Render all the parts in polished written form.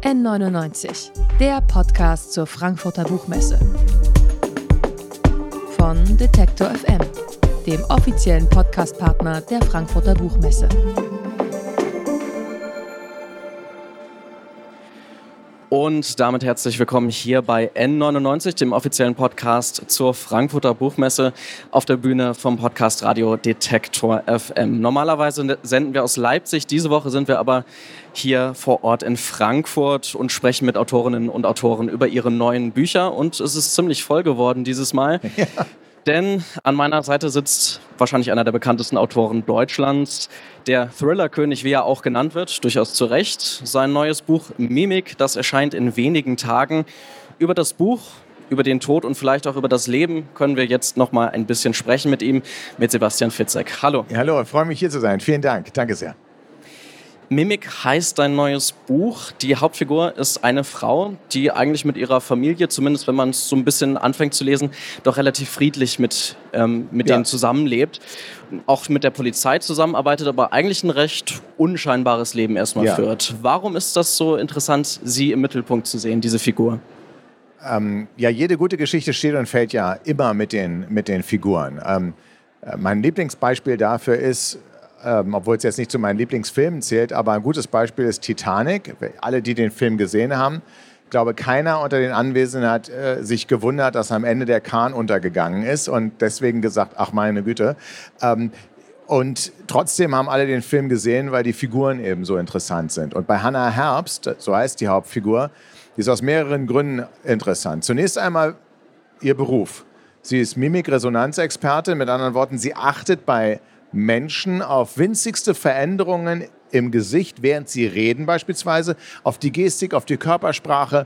N99, der Podcast zur Frankfurter Buchmesse. Von Detektor FM, dem offiziellen Podcastpartner der Frankfurter Buchmesse. Und damit herzlich willkommen hier bei N99, dem offiziellen Podcast zur Frankfurter Buchmesse auf der Bühne vom Podcast Radio Detektor FM. Normalerweise senden wir aus Leipzig, diese Woche sind wir aber hier vor Ort in Frankfurt und sprechen mit Autorinnen und Autoren über ihre neuen Bücher. Und es ist ziemlich voll geworden dieses Mal. Ja. Denn an meiner Seite sitzt wahrscheinlich einer der bekanntesten Autoren Deutschlands, der Thriller-König, wie er auch genannt wird, durchaus zu Recht. Sein neues Buch Mimik, das erscheint in wenigen Tagen. Über das Buch, über den Tod und vielleicht auch über das Leben können wir jetzt noch mal ein bisschen sprechen mit ihm, mit Sebastian Fitzek. Hallo. Ja, hallo, ich freue mich hier zu sein. Vielen Dank. Danke sehr. Mimik heißt dein neues Buch. Die Hauptfigur ist eine Frau, die eigentlich mit ihrer Familie, zumindest wenn man es so ein bisschen anfängt zu lesen, doch relativ friedlich mit denen zusammenlebt. Auch mit der Polizei zusammenarbeitet, aber eigentlich ein recht unscheinbares Leben erstmal führt. Warum ist das so interessant, sie im Mittelpunkt zu sehen, diese Figur? Jede gute Geschichte steht und fällt ja immer mit den Figuren. Mein Lieblingsbeispiel dafür ist, obwohl es jetzt nicht zu meinen Lieblingsfilmen zählt, aber ein gutes Beispiel ist Titanic. Alle, die den Film gesehen haben, ich glaube, keiner unter den Anwesenden hat sich gewundert, dass am Ende der Kahn untergegangen ist und deswegen gesagt, ach meine Güte. Und trotzdem haben alle den Film gesehen, weil die Figuren eben so interessant sind. Und bei Hannah Herbst, so heißt die Hauptfigur, die ist aus mehreren Gründen interessant. Zunächst einmal ihr Beruf. Sie ist Mimik-Resonanzexpertin, mit anderen Worten, sie achtet bei Menschen auf winzigste Veränderungen im Gesicht, während sie reden beispielsweise, auf die Gestik, auf die Körpersprache.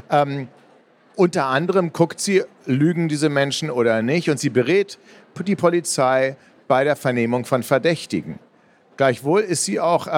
Unter anderem guckt sie, lügen diese Menschen oder nicht, und sie berät die Polizei bei der Vernehmung von Verdächtigen. Gleichwohl ist sie auch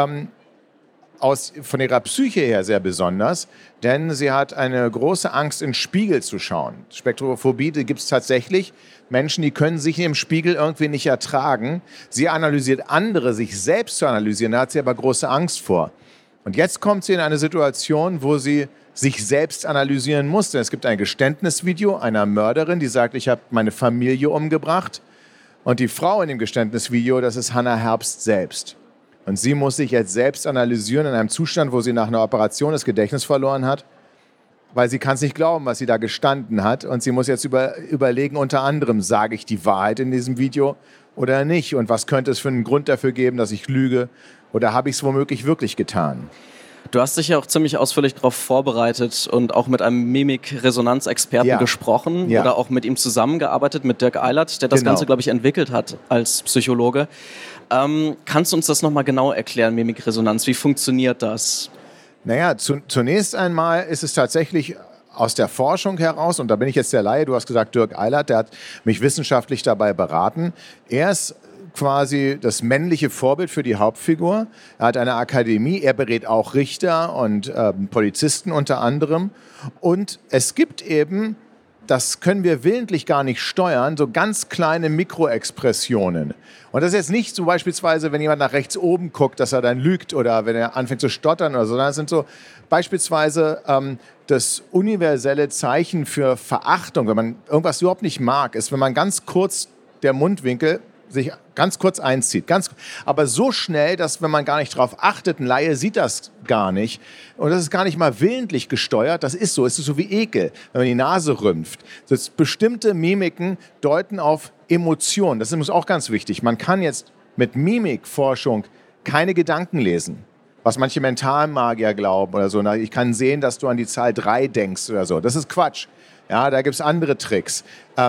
von ihrer Psyche her sehr besonders, denn sie hat eine große Angst, in den Spiegel zu schauen. Spektrophobie gibt es tatsächlich. Menschen, die können sich im Spiegel irgendwie nicht ertragen. Sie analysiert andere, sich selbst zu analysieren, da hat sie aber große Angst vor. Und jetzt kommt sie in eine Situation, wo sie sich selbst analysieren muss. Denn es gibt ein Geständnisvideo einer Mörderin, die sagt, ich habe meine Familie umgebracht. Und die Frau in dem Geständnisvideo, das ist Hannah Herbst selbst. Und sie muss sich jetzt selbst analysieren in einem Zustand, wo sie nach einer Operation das Gedächtnis verloren hat, weil sie kann es nicht glauben, was sie da gestanden hat. Und sie muss jetzt überlegen, unter anderem, sage ich die Wahrheit in diesem Video oder nicht? Und was könnte es für einen Grund dafür geben, dass ich lüge? Oder habe ich es womöglich wirklich getan? Du hast dich ja auch ziemlich ausführlich darauf vorbereitet und auch mit einem Mimik-Resonanzexperten gesprochen oder auch mit ihm zusammengearbeitet, mit Dirk Eilert, der das Ganze, glaube ich, entwickelt hat als Psychologe. Kannst du uns das nochmal genau erklären, Mimikresonanz? Wie funktioniert das? Naja, zunächst einmal ist es tatsächlich aus der Forschung heraus, und da bin ich jetzt der Laie, du hast gesagt Dirk Eilert, der hat mich wissenschaftlich dabei beraten. Er ist quasi das männliche Vorbild für die Hauptfigur. Er hat eine Akademie, er berät auch Richter und Polizisten unter anderem. Und es gibt eben, das können wir willentlich gar nicht steuern, so ganz kleine Mikroexpressionen. Und das ist jetzt nicht so beispielsweise, wenn jemand nach rechts oben guckt, dass er dann lügt oder wenn er anfängt zu stottern oder so, sondern es sind so beispielsweise das universelle Zeichen für Verachtung, wenn man irgendwas überhaupt nicht mag, ist, wenn man ganz kurz der Mundwinkel sich ganz kurz einzieht. Aber so schnell, dass wenn man gar nicht drauf achtet, ein Laie sieht das gar nicht. Und das ist gar nicht mal willentlich gesteuert. Das ist so. Es ist so wie Ekel, wenn man die Nase rümpft. Das bestimmte Mimiken deuten auf Emotionen. Das ist auch ganz wichtig. Man kann jetzt mit Mimikforschung keine Gedanken lesen, was manche Mentalmagier glauben oder so. Ich kann sehen, dass du an die Zahl 3 denkst oder so. Das ist Quatsch. Ja, da gibt es andere Tricks.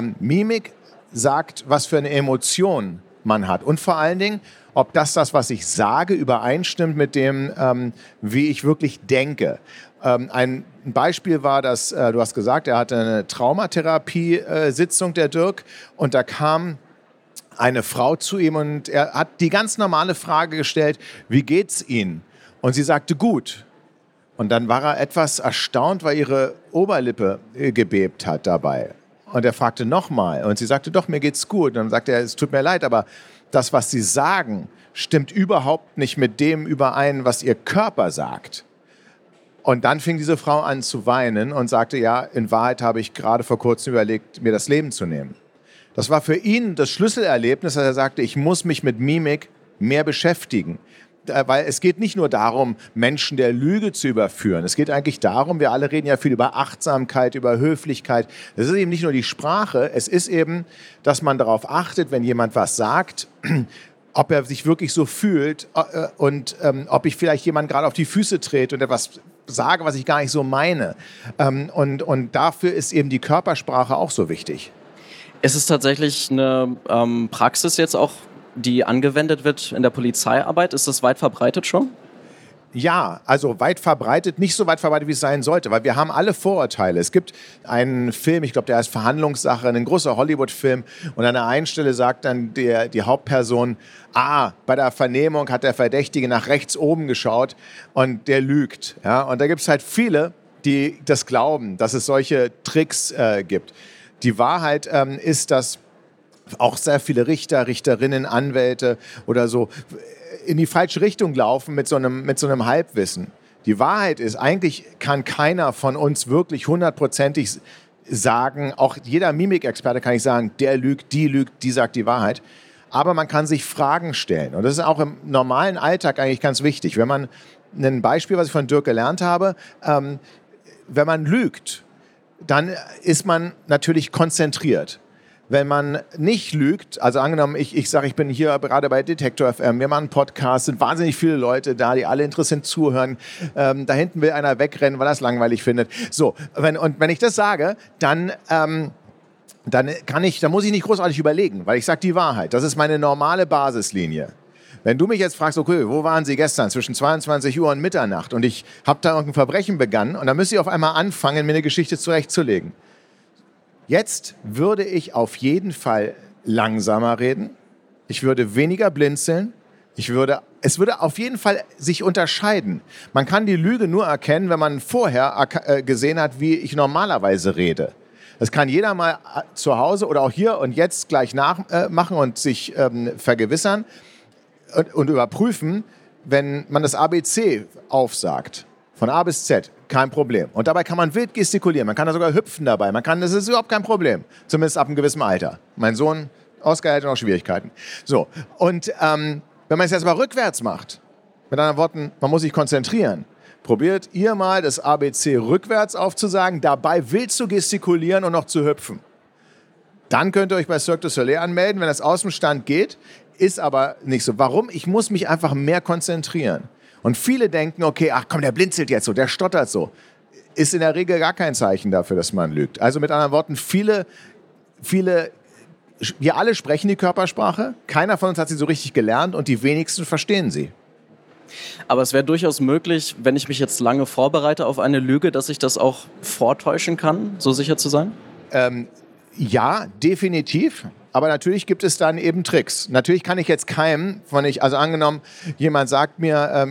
Mimik sagt, was für eine Emotion man hat. Und vor allen Dingen, ob das, was ich sage, übereinstimmt mit dem, wie ich wirklich denke. Ein Beispiel war, dass, du hast gesagt, er hatte eine Traumatherapie-Sitzung, der Dirk, und da kam eine Frau zu ihm und er hat die ganz normale Frage gestellt, wie geht's Ihnen? Und sie sagte, gut. Und dann war er etwas erstaunt, weil ihre Oberlippe gebebt hat dabei. Und er fragte nochmal und sie sagte, doch, mir geht's gut. Und dann sagte er, es tut mir leid, aber das, was Sie sagen, stimmt überhaupt nicht mit dem überein, was Ihr Körper sagt. Und dann fing diese Frau an zu weinen und sagte, ja, in Wahrheit habe ich gerade vor kurzem überlegt, mir das Leben zu nehmen. Das war für ihn das Schlüsselerlebnis, dass er sagte, ich muss mich mit Mimik mehr beschäftigen. Weil es geht nicht nur darum, Menschen der Lüge zu überführen. Es geht eigentlich darum, wir alle reden ja viel über Achtsamkeit, über Höflichkeit. Das ist eben nicht nur die Sprache, es ist eben, dass man darauf achtet, wenn jemand was sagt, ob er sich wirklich so fühlt und ob ich vielleicht jemand gerade auf die Füße trete und etwas sage, was ich gar nicht so meine. Und dafür ist eben die Körpersprache auch so wichtig. Ist es tatsächlich eine Praxis jetzt auch, die angewendet wird in der Polizeiarbeit? Ist das weit verbreitet schon? Ja, also weit verbreitet, nicht so weit verbreitet, wie es sein sollte, weil wir haben alle Vorurteile. Es gibt einen Film, ich glaube, der heißt Verhandlungssache, ein großer Hollywood-Film, und an der einen Stelle sagt dann die Hauptperson, bei der Vernehmung hat der Verdächtige nach rechts oben geschaut und der lügt. Ja? Und da gibt es halt viele, die das glauben, dass es solche Tricks gibt. Die Wahrheit ist, dass auch sehr viele Richter, Richterinnen, Anwälte oder so in die falsche Richtung laufen mit so einem Halbwissen. Die Wahrheit ist, eigentlich kann keiner von uns wirklich hundertprozentig sagen, auch jeder Mimikexperte kann nicht sagen, der lügt, die sagt die Wahrheit. Aber man kann sich Fragen stellen. Und das ist auch im normalen Alltag eigentlich ganz wichtig. Wenn man ein Beispiel, was ich von Dirk gelernt habe, wenn man lügt, dann ist man natürlich konzentriert. Wenn man nicht lügt, also angenommen, ich sage, ich bin hier gerade bei Detektor FM, wir machen einen Podcast, sind wahnsinnig viele Leute da, die alle interessiert zuhören. Da hinten will einer wegrennen, weil er es langweilig findet. So, wenn ich das sage, dann muss ich nicht großartig überlegen, weil ich sage die Wahrheit. Das ist meine normale Basislinie. Wenn du mich jetzt fragst, okay, wo waren Sie gestern zwischen 22 Uhr und Mitternacht und ich habe da irgendein Verbrechen begangen und dann müsste ich auf einmal anfangen, mir eine Geschichte zurechtzulegen. Jetzt würde ich auf jeden Fall langsamer reden, ich würde weniger blinzeln, es würde auf jeden Fall sich unterscheiden. Man kann die Lüge nur erkennen, wenn man vorher gesehen hat, wie ich normalerweise rede. Das kann jeder mal zu Hause oder auch hier und jetzt gleich nachmachen und sich vergewissern und überprüfen, wenn man das ABC aufsagt. Von A bis Z, kein Problem. Und dabei kann man wild gestikulieren, man kann da sogar hüpfen dabei, das ist überhaupt kein Problem. Zumindest ab einem gewissen Alter. Mein Sohn, Oskar, hätte noch Schwierigkeiten. So, und wenn man es jetzt mal rückwärts macht, mit anderen Worten, man muss sich konzentrieren, probiert ihr mal das ABC rückwärts aufzusagen, dabei wild zu gestikulieren und noch zu hüpfen. Dann könnt ihr euch bei Cirque du Soleil anmelden, wenn das aus dem Stand geht, ist aber nicht so. Warum? Ich muss mich einfach mehr konzentrieren. Und viele denken, okay, ach komm, der blinzelt jetzt so, der stottert so. Ist in der Regel gar kein Zeichen dafür, dass man lügt. Also mit anderen Worten, wir alle sprechen die Körpersprache, keiner von uns hat sie so richtig gelernt und die wenigsten verstehen sie. Aber es wäre durchaus möglich, wenn ich mich jetzt lange vorbereite auf eine Lüge, dass ich das auch vortäuschen kann, so sicher zu sein? Ja, definitiv. Aber natürlich gibt es dann eben Tricks. Natürlich kann ich jetzt keinem, also angenommen, jemand sagt mir,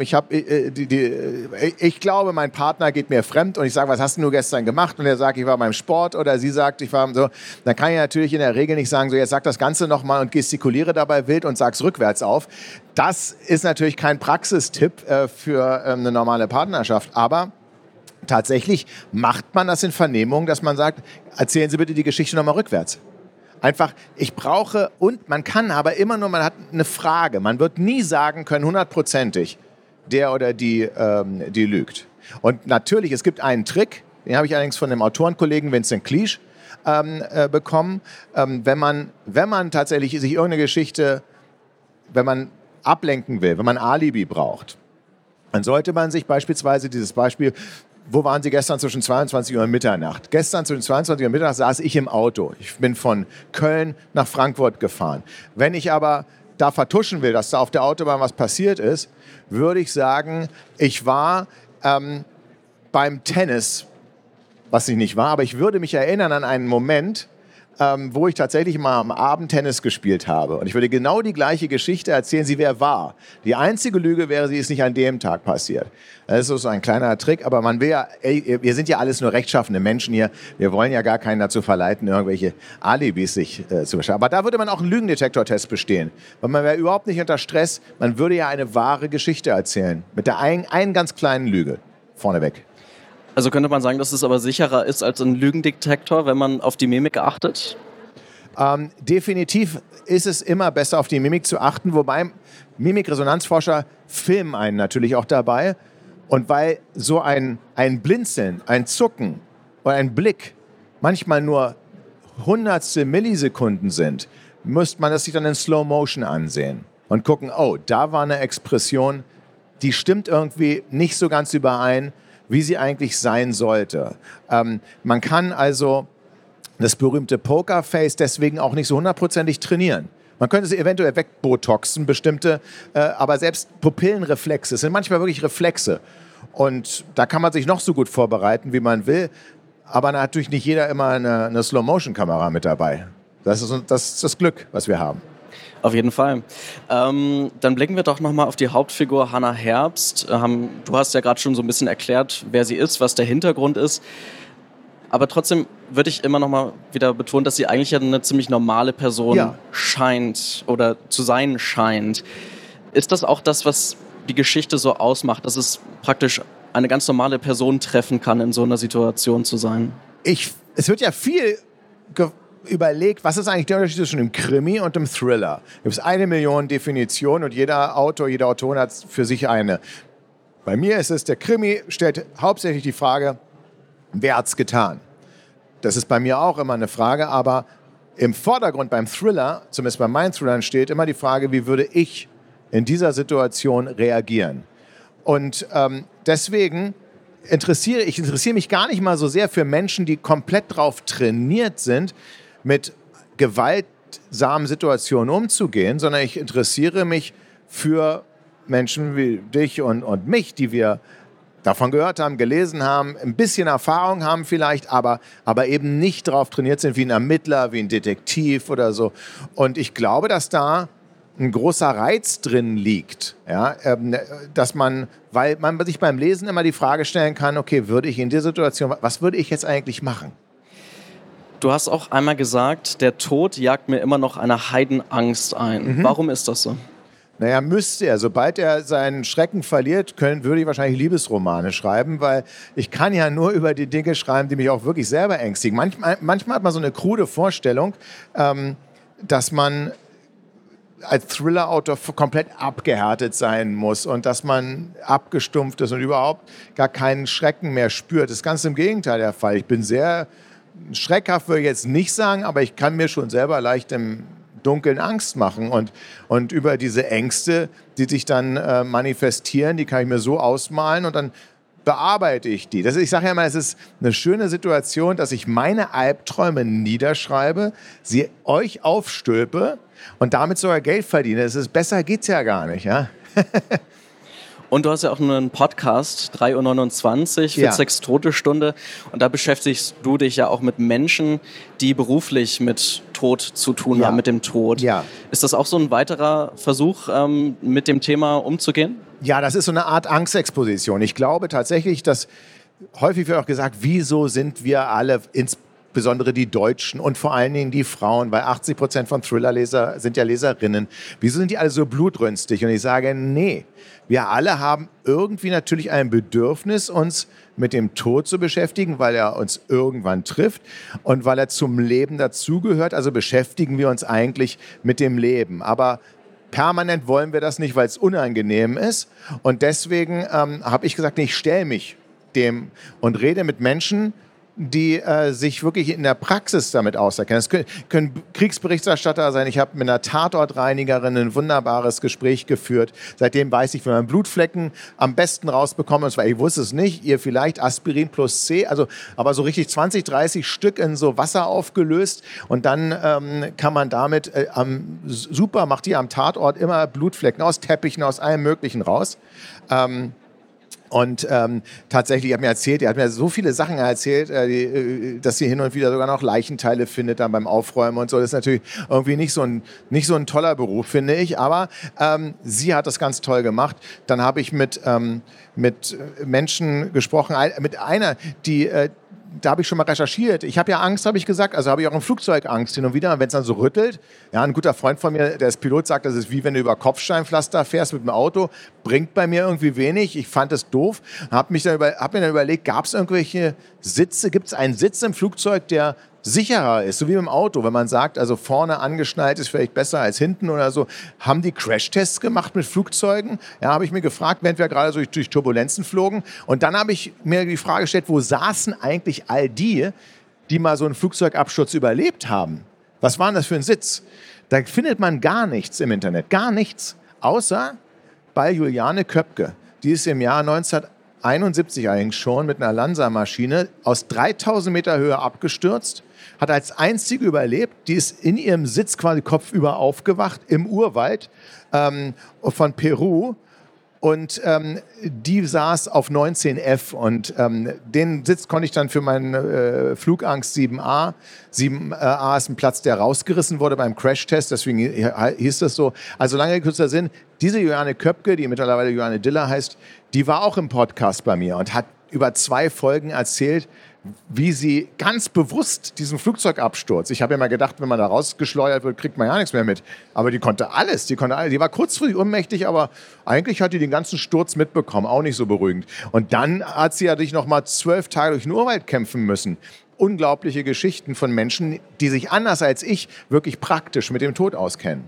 ich glaube, mein Partner geht mir fremd und ich sage, was hast du gestern gemacht? Und er sagt, ich war beim Sport oder sie sagt, ich war so. Dann kann ich natürlich in der Regel nicht sagen, so jetzt sag das Ganze nochmal und gestikuliere dabei wild und sag's rückwärts auf. Das ist natürlich kein Praxistipp für eine normale Partnerschaft, aber tatsächlich macht man das in Vernehmungen, dass man sagt, erzählen Sie bitte die Geschichte nochmal rückwärts. Einfach, man kann aber immer nur, man hat eine Frage. Man wird nie sagen können, hundertprozentig, der oder die lügt. Und natürlich, es gibt einen Trick, den habe ich allerdings von dem Autorenkollegen Vincent Cleage bekommen. Wenn man tatsächlich sich irgendeine Geschichte, wenn man ablenken will, wenn man Alibi braucht, dann sollte man sich beispielsweise dieses Beispiel, wo waren Sie gestern zwischen 22 Uhr und Mitternacht? Gestern zwischen 22 Uhr und Mitternacht saß ich im Auto. Ich bin von Köln nach Frankfurt gefahren. Wenn ich aber da vertuschen will, dass da auf der Autobahn was passiert ist, würde ich sagen, ich war beim Tennis, was ich nicht war, aber ich würde mich erinnern an einen Moment, wo ich tatsächlich mal am Abend Tennis gespielt habe. Und ich würde genau die gleiche Geschichte erzählen, sie wer war. Die einzige Lüge wäre, sie ist nicht an dem Tag passiert. Das ist so ein kleiner Trick, aber man will ja, wir sind ja alles nur rechtschaffende Menschen hier, wir wollen ja gar keinen dazu verleiten, irgendwelche Alibis sich zu beschaffen. Aber da würde man auch einen Lügendetektortest bestehen, weil man wäre überhaupt nicht unter Stress, man würde ja eine wahre Geschichte erzählen, mit der einen ganz kleinen Lüge vorneweg. Also könnte man sagen, dass es aber sicherer ist als ein Lügendetektor, wenn man auf die Mimik achtet? Definitiv ist es immer besser, auf die Mimik zu achten, wobei Mimikresonanzforscher filmen einen natürlich auch dabei. Und weil so ein Blinzeln, ein Zucken oder ein Blick manchmal nur hundertstel Millisekunden sind, müsste man das sich dann in Slow Motion ansehen und gucken, oh, da war eine Expression, die stimmt irgendwie nicht so ganz überein, wie sie eigentlich sein sollte. Man kann also das berühmte Pokerface deswegen auch nicht so hundertprozentig trainieren. Man könnte sie eventuell wegbotoxen, bestimmte, aber selbst Pupillenreflexe sind manchmal wirklich Reflexe. Und da kann man sich noch so gut vorbereiten, wie man will, aber natürlich nicht jeder immer eine Slow-Motion-Kamera mit dabei. Das ist das Glück, was wir haben. Auf jeden Fall. Dann blicken wir doch nochmal auf die Hauptfigur Hannah Herbst. Du hast ja gerade schon so ein bisschen erklärt, wer sie ist, was der Hintergrund ist. Aber trotzdem würde ich immer noch mal wieder betonen, dass sie eigentlich eine ziemlich normale Person scheint oder zu sein scheint. Ist das auch das, was die Geschichte so ausmacht, dass es praktisch eine ganz normale Person treffen kann, in so einer Situation zu sein? Es wird ja viel überlegt, was ist eigentlich der Unterschied zwischen einem Krimi und einem Thriller? Es gibt 1 Million Definitionen und jeder Autor, jede Autorin hat für sich eine. Bei mir ist es, der Krimi stellt hauptsächlich die Frage, wer hat's getan? Das ist bei mir auch immer eine Frage, aber im Vordergrund beim Thriller, zumindest bei meinen Thrillern, steht immer die Frage, wie würde ich in dieser Situation reagieren? Und deswegen interessiere mich gar nicht mal so sehr für Menschen, die komplett drauf trainiert sind, mit gewaltsamen Situationen umzugehen, sondern ich interessiere mich für Menschen wie dich und mich, die wir davon gehört haben, gelesen haben, ein bisschen Erfahrung haben vielleicht, aber eben nicht darauf trainiert sind wie ein Ermittler, wie ein Detektiv oder so. Und ich glaube, dass da ein großer Reiz drin liegt, ja? Weil man sich beim Lesen immer die Frage stellen kann, okay, würde ich in dieser Situation, was würde ich jetzt eigentlich machen? Du hast auch einmal gesagt, der Tod jagt mir immer noch eine Heidenangst ein. Warum ist das so? Naja, müsste er. Sobald er seinen Schrecken verliert, würde ich wahrscheinlich Liebesromane schreiben, weil ich kann ja nur über die Dinge schreiben, die mich auch wirklich selber ängstigen. Manchmal hat man so eine krude Vorstellung, dass man als Thriller-Autor komplett abgehärtet sein muss und dass man abgestumpft ist und überhaupt gar keinen Schrecken mehr spürt. Das ist ganz im Gegenteil der Fall. Ich bin sehr schreckhaft, würde ich jetzt nicht sagen, aber ich kann mir schon selber leicht im Dunkeln Angst machen und über diese Ängste, die sich dann manifestieren, die kann ich mir so ausmalen und dann bearbeite ich die. Ich sage ja immer, es ist eine schöne Situation, dass ich meine Albträume niederschreibe, sie euch aufstülpe und damit sogar Geld verdiene. Besser geht's ja gar nicht, ja. Und du hast ja auch einen Podcast, 3:29 Uhr, Fitzeks Todesstunde. Und da beschäftigst du dich ja auch mit Menschen, die beruflich mit Tod zu tun haben, mit dem Tod. Ja. Ist das auch so ein weiterer Versuch, mit dem Thema umzugehen? Ja, das ist so eine Art Angstexposition. Ich glaube tatsächlich, dass häufig wird auch gesagt, wieso sind wir alle, insbesondere die Deutschen und vor allen Dingen die Frauen, weil 80% von Thrillerleser sind ja Leserinnen, wieso sind die alle so blutrünstig? Und ich sage, nee. Wir alle haben irgendwie natürlich ein Bedürfnis, uns mit dem Tod zu beschäftigen, weil er uns irgendwann trifft und weil er zum Leben dazugehört. Also beschäftigen wir uns eigentlich mit dem Leben. Aber permanent wollen wir das nicht, weil es unangenehm ist. Und deswegen habe ich gesagt, nee, ich stelle mich dem und rede mit Menschen, die sich wirklich in der Praxis damit auskennen. Es können Kriegsberichterstatter sein. Ich habe mit einer Tatortreinigerin ein wunderbares Gespräch geführt. Seitdem weiß ich, wie man Blutflecken am besten rausbekommt. Und zwar, ich wusste es nicht, ihr vielleicht Aspirin plus C, aber so richtig 20, 30 Stück in so Wasser aufgelöst. Und dann kann man damit, super macht die am Tatort immer Blutflecken aus Teppichen, aus allem Möglichen raus. Und tatsächlich, er hat mir so viele Sachen erzählt, dass sie hin und wieder sogar noch Leichenteile findet dann beim Aufräumen und so. Das ist natürlich irgendwie nicht so ein toller Beruf, finde ich. Aber sie hat das ganz toll gemacht. Dann habe ich mit Menschen gesprochen, mit einer, die da habe ich schon mal recherchiert. Ich habe ja Angst, habe ich gesagt, also habe ich auch im Flugzeug Angst hin und wieder, wenn es dann so rüttelt. Ja, ein guter Freund von mir, der ist Pilot, sagt, das ist wie wenn du über Kopfsteinpflaster fährst mit dem Auto, bringt bei mir irgendwie wenig. Ich fand es doof, habe mir dann überlegt, gab es irgendwelche Sitze, gibt es einen Sitz im Flugzeug, der sicherer ist, so wie im Auto, wenn man sagt, also vorne angeschnallt ist vielleicht besser als hinten oder so. Haben die Crashtests gemacht mit Flugzeugen? Ja, habe ich mir gefragt, während wir gerade so durch Turbulenzen flogen. Und dann habe ich mir die Frage gestellt, wo saßen eigentlich all die mal so einen Flugzeugabsturz überlebt haben? Was war denn das für ein Sitz? Da findet man gar nichts im Internet, gar nichts, außer bei Juliane Köpke. Die ist im Jahr 1971 eigentlich schon mit einer Lanza-Maschine aus 3000 Meter Höhe abgestürzt, hat als einzige überlebt, die ist in ihrem Sitz quasi kopfüber aufgewacht im Urwald von Peru und die saß auf 19F und den Sitz konnte ich dann für meinen Flugangst 7A. 7A ist ein Platz, der rausgerissen wurde beim Crashtest, deswegen hieß das so. Also lange kürzer Sinn, diese Juliane Köpke, die mittlerweile Juliane Diller heißt, die war auch im Podcast bei mir und hat über 2 Folgen erzählt, wie sie ganz bewusst diesen Flugzeugabsturz, ich habe ja mal gedacht, wenn man da rausgeschleudert wird, kriegt man ja nichts mehr mit. Aber die konnte alles. Die war kurzfristig ohnmächtig, aber eigentlich hat die den ganzen Sturz mitbekommen. Auch nicht so beruhigend. Und dann hat sie ja sich noch mal 12 Tage durch den Urwald kämpfen müssen. Unglaubliche Geschichten von Menschen, die sich anders als ich wirklich praktisch mit dem Tod auskennen.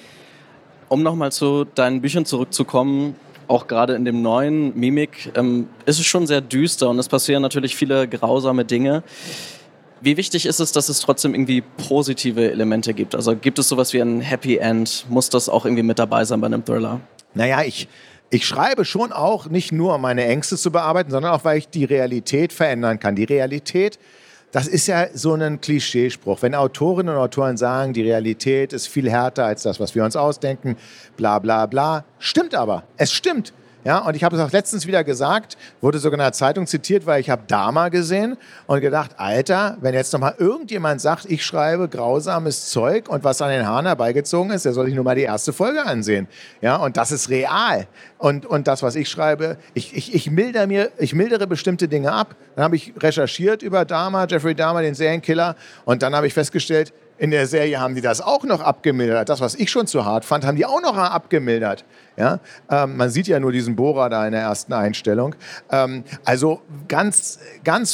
Um nochmal zu deinen Büchern zurückzukommen, auch gerade in dem neuen Mimik, ist es schon sehr düster und es passieren natürlich viele grausame Dinge. Wie wichtig ist es, dass es trotzdem irgendwie positive Elemente gibt? Also gibt es sowas wie ein Happy End? Muss das auch irgendwie mit dabei sein bei einem Thriller? Naja, ich schreibe schon auch nicht nur, um meine Ängste zu bearbeiten, sondern auch, weil ich die Realität verändern kann. Die Realität, das ist ja so ein Klischeespruch. Wenn Autorinnen und Autoren sagen, die Realität ist viel härter als das, was wir uns ausdenken, bla bla bla. Stimmt aber. Es stimmt. Ja, und ich habe es auch letztens wieder gesagt, wurde sogar in der Zeitung zitiert, weil ich habe Dahmer gesehen und gedacht, Alter, wenn jetzt nochmal irgendjemand sagt, ich schreibe grausames Zeug und was an den Haaren herbeigezogen ist, der soll sich nur mal die erste Folge ansehen. Ja, und das ist real. Und das, was ich schreibe, ich mildere bestimmte Dinge ab. Dann habe ich recherchiert über Dahmer, Jeffrey Dahmer, den Serienkiller, und dann habe ich festgestellt, in der Serie haben die das auch noch abgemildert. Das, was ich schon zu hart fand, haben die auch noch abgemildert. Ja? Man sieht ja nur diesen Bohrer da in der ersten Einstellung. Also ganz, ganz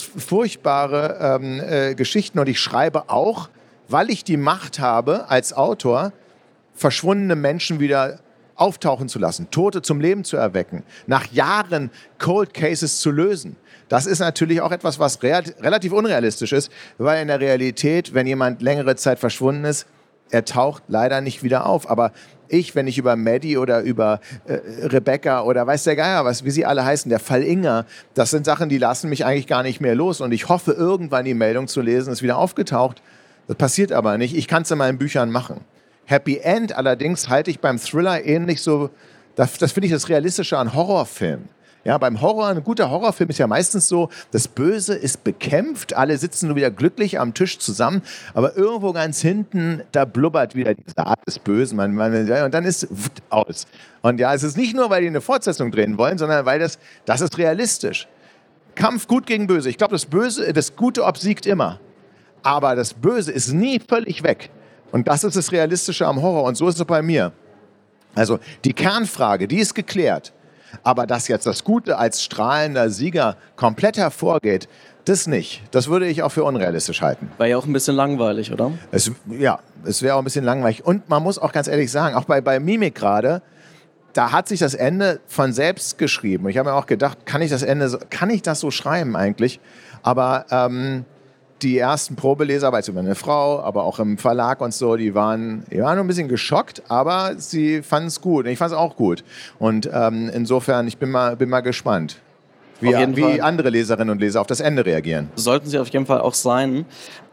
furchtbare Geschichten. Und ich schreibe auch, weil ich die Macht habe, als Autor, verschwundene Menschen wieder auftauchen zu lassen, Tote zum Leben zu erwecken, nach Jahren Cold Cases zu lösen. Das ist natürlich auch etwas, was relativ unrealistisch ist, weil in der Realität, wenn jemand längere Zeit verschwunden ist, er taucht leider nicht wieder auf. Aber wenn ich über Maddie oder über Rebecca oder weiß der Geier was, wie sie alle heißen, der Fall Inga, das sind Sachen, die lassen mich eigentlich gar nicht mehr los. Und ich hoffe, irgendwann die Meldung zu lesen, ist wieder aufgetaucht. Das passiert aber nicht. Ich kann es in meinen Büchern machen. Happy End allerdings halte ich beim Thriller ähnlich so, das finde ich das Realistische an Horrorfilmen. Ja, beim Horror, ein guter Horrorfilm ist ja meistens so, das Böse ist bekämpft, alle sitzen nur wieder glücklich am Tisch zusammen, aber irgendwo ganz hinten, da blubbert wieder diese Art des Bösen, und dann ist aus. Und ja, es ist nicht nur, weil die eine Fortsetzung drehen wollen, sondern weil das ist realistisch. Kampf gut gegen Böse. Ich glaube, das Gute obsiegt immer. Aber das Böse ist nie völlig weg. Und das ist das Realistische am Horror. Und so ist es bei mir. Also die Kernfrage, die ist geklärt. Aber dass jetzt das Gute als strahlender Sieger komplett hervorgeht, das nicht. Das würde ich auch für unrealistisch halten. War ja auch ein bisschen langweilig, oder? Es wäre auch ein bisschen langweilig. Und man muss auch ganz ehrlich sagen, auch bei Mimik gerade, da hat sich das Ende von selbst geschrieben. Ich habe mir auch gedacht, kann ich das so schreiben eigentlich? Aber die ersten Probeleser, weil es über eine Frau, aber auch im Verlag und so, die waren nur ein bisschen geschockt, aber sie fanden es gut. Und ich fand es auch gut. Und insofern, ich bin mal gespannt, wie andere Leserinnen und Leser auf das Ende reagieren. Sollten sie auf jeden Fall auch sein.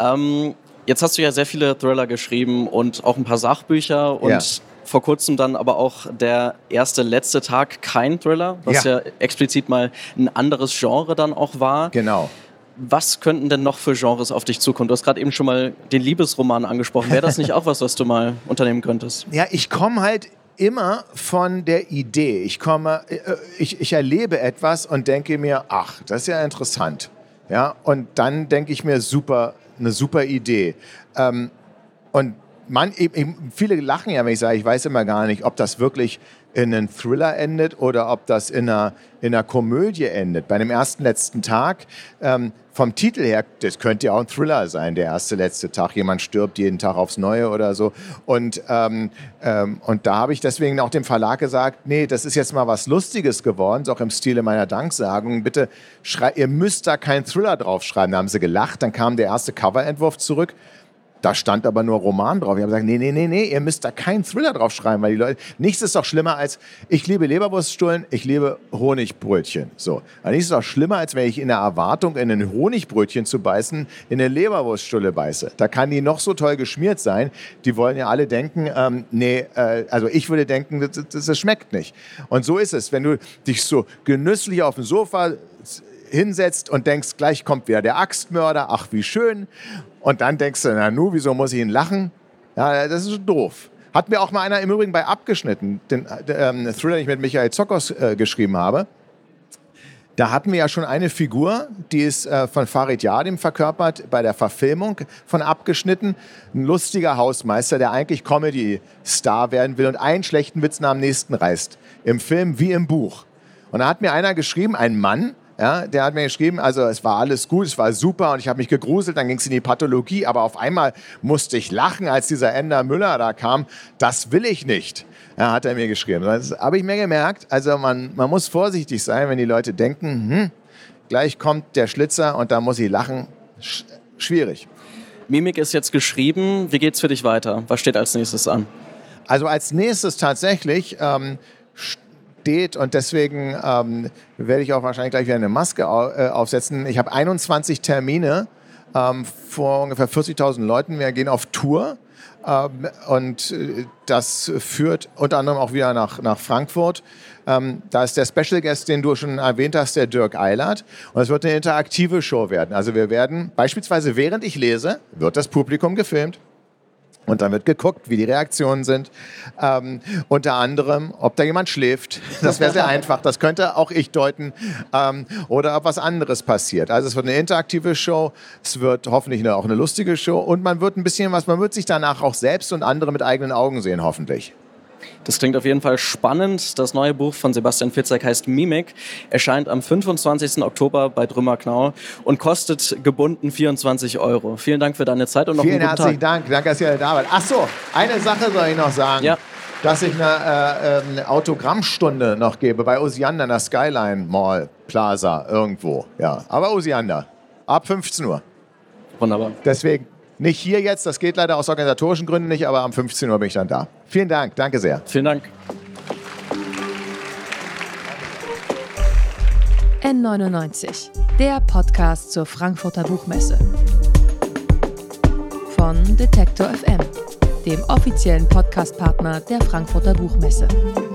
Jetzt hast du ja sehr viele Thriller geschrieben und auch ein paar Sachbücher und vor kurzem dann aber auch der letzte Tag kein Thriller, was ja explizit mal ein anderes Genre dann auch war. Genau. Was könnten denn noch für Genres auf dich zukommen? Du hast gerade eben schon mal den Liebesroman angesprochen. Wäre das nicht auch was du mal unternehmen könntest? Ja, ich komme halt immer von der Idee. Ich erlebe etwas und denke mir, ach, das ist ja interessant. Ja, und dann denke ich mir, eine super Idee. Und viele lachen ja, wenn ich sage, ich weiß immer gar nicht, ob das wirklich in einem Thriller endet oder ob das in einer Komödie endet. Bei dem ersten letzten Tag, vom Titel her, das könnte ja auch ein Thriller sein, der erste letzte Tag. Jemand stirbt jeden Tag aufs Neue oder so. Und da habe ich deswegen auch dem Verlag gesagt, nee, das ist jetzt mal was Lustiges geworden, ist auch im Stile meiner Danksagung. Bitte, ihr müsst da keinen Thriller draufschreiben. Da haben sie gelacht, dann kam der erste Coverentwurf zurück. Da stand aber nur Roman drauf. Ich habe gesagt, nee, ihr müsst da keinen Thriller drauf schreiben, weil die Leute, nichts ist doch schlimmer als, ich liebe Leberwurststullen, ich liebe Honigbrötchen. So. Also nichts ist doch schlimmer, als wenn ich in der Erwartung, in ein Honigbrötchen zu beißen, in eine Leberwurststulle beiße. Da kann die noch so toll geschmiert sein. Die wollen ja alle denken, also ich würde denken, das schmeckt nicht. Und so ist es, wenn du dich so genüsslich auf dem Sofa hinsetzt und denkst, gleich kommt wieder der Axtmörder, ach wie schön. Und dann denkst du, wieso muss ich ihn lachen? Ja, das ist doof. Hat mir auch mal einer im Übrigen bei Abgeschnitten, den Thriller, den ich mit Michael Zokos geschrieben habe. Da hatten wir ja schon eine Figur, die ist von Farid Yadim verkörpert bei der Verfilmung von Abgeschnitten. Ein lustiger Hausmeister, der eigentlich Comedy-Star werden will und einen schlechten Witz nach dem nächsten reißt. Im Film wie im Buch. Und da hat mir einer geschrieben, ein Mann, ja, der hat mir geschrieben, also es war alles gut, es war super und ich habe mich gegruselt, dann ging es in die Pathologie, aber auf einmal musste ich lachen, als dieser Ender Müller da kam. Das will ich nicht, ja, hat er mir geschrieben. Das habe ich mir gemerkt, also man muss vorsichtig sein, wenn die Leute denken, gleich kommt der Schlitzer und da muss ich lachen. Schwierig. Mimik ist jetzt geschrieben, wie geht's für dich weiter? Was steht als nächstes an? Also als nächstes tatsächlich steht und deswegen werde ich auch wahrscheinlich gleich wieder eine Maske aufsetzen. Ich habe 21 Termine vor ungefähr 40.000 Leuten. Wir gehen auf Tour und das führt unter anderem auch wieder nach Frankfurt. Da ist der Special Guest, den du schon erwähnt hast, der Dirk Eilert. Und es wird eine interaktive Show werden. Also wir werden beispielsweise, während ich lese, wird das Publikum gefilmt. Und dann wird geguckt, wie die Reaktionen sind. Unter anderem, ob da jemand schläft. Das wäre sehr einfach. Das könnte auch ich deuten. Oder ob was anderes passiert. Also es wird eine interaktive Show. Es wird hoffentlich auch eine lustige Show. Und man wird man wird sich danach auch selbst und andere mit eigenen Augen sehen, hoffentlich. Das klingt auf jeden Fall spannend. Das neue Buch von Sebastian Fitzek heißt Mimik, erscheint am 25. Oktober bei Drümmer-Knauer und kostet gebunden 24 €. Vielen Dank für deine Zeit und noch einen guten Tag. Vielen herzlichen Dank. Danke, dass ihr da wart. Ach so, eine Sache soll ich noch sagen. Ja. Dass ich eine Autogrammstunde noch gebe bei Osiander in der Skyline Mall Plaza irgendwo. Ja, aber Osiander, ab 15 Uhr. Wunderbar. Deswegen nicht hier jetzt, das geht leider aus organisatorischen Gründen nicht, aber um 15 Uhr bin ich dann da. Vielen Dank, danke sehr. Vielen Dank. N99, der Podcast zur Frankfurter Buchmesse. Von Detektor FM, dem offiziellen Podcastpartner der Frankfurter Buchmesse.